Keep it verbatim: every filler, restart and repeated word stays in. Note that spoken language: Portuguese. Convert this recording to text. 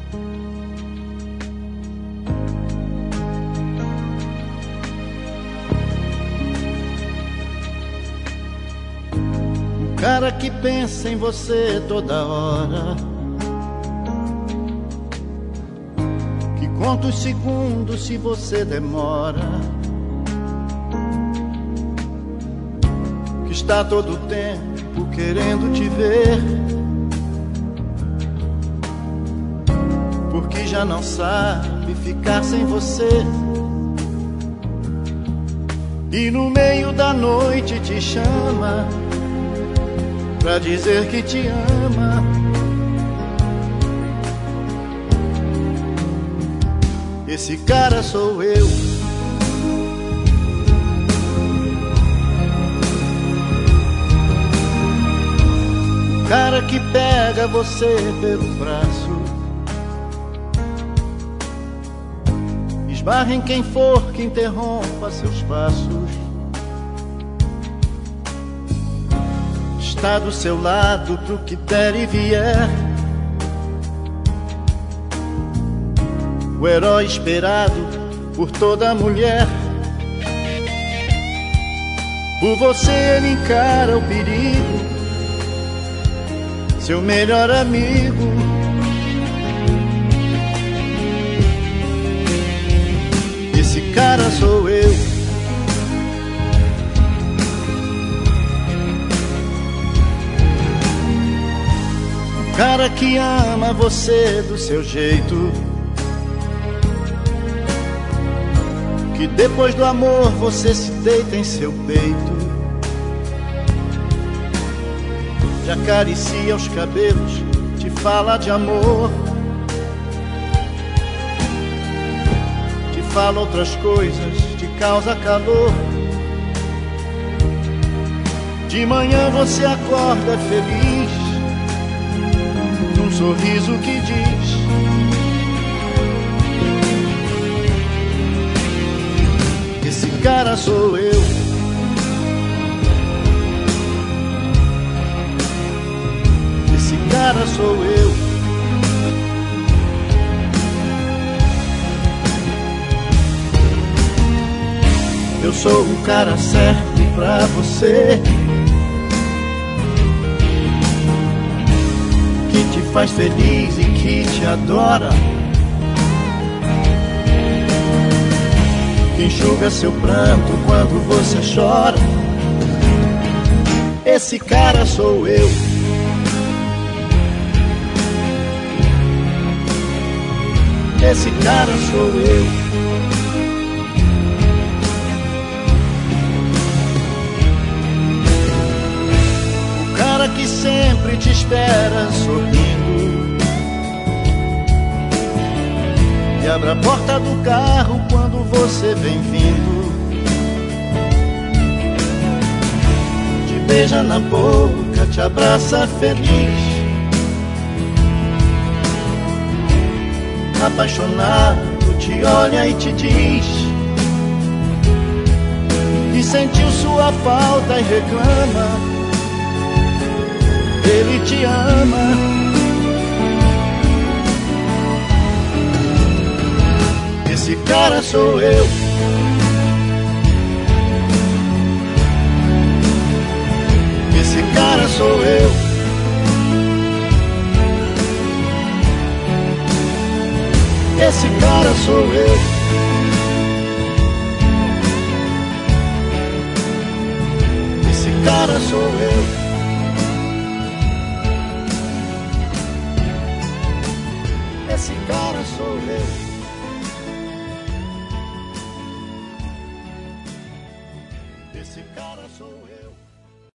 O cara que pensa em você toda hora, que conta os segundos se você demora, que está todo o tempo querendo te ver, porque já não sabe ficar sem você. E no meio da noite te chama pra dizer que te ama. Esse cara sou eu. O cara que pega você pelo braço, esbarra em quem for que interrompa seus passos, está do seu lado pro que der e vier, o herói esperado por toda mulher. Por você ele encara o perigo, seu melhor amigo. Esse cara sou eu. O cara que ama você do seu jeito, que depois do amor você se deita em seu peito, te acaricia os cabelos, te fala de amor, te fala outras coisas, te causa calor. De manhã você acorda feliz, num sorriso que diz: esse cara sou eu. Esse cara sou eu. Eu sou o cara certo pra você, que te faz feliz e que te adora, que enxuga seu pranto quando você chora. Esse cara sou eu. Esse cara sou eu. O cara que sempre te espera sorrindo e abre a porta do carro quando você vem vindo, te beija na boca, te abraça feliz, apaixonado te olha e te diz que sentiu sua falta e reclama. Ele te ama. Esse cara sou eu. Esse cara sou eu. Esse cara sou eu.